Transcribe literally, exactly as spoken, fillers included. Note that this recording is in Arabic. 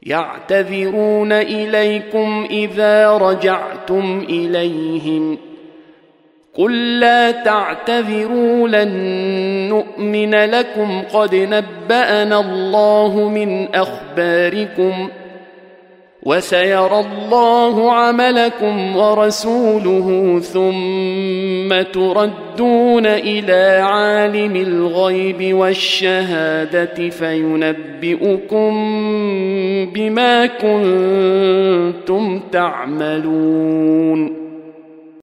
يعتذرون إليكم إذا رجعتم إليهم قل لا تعتذروا لن نؤمن لكم قد نبأنا الله من أخباركم وسيرى الله عملكم ورسوله ثم تردون إلى عالم الغيب والشهادة فينبئكم بما كنتم تعملون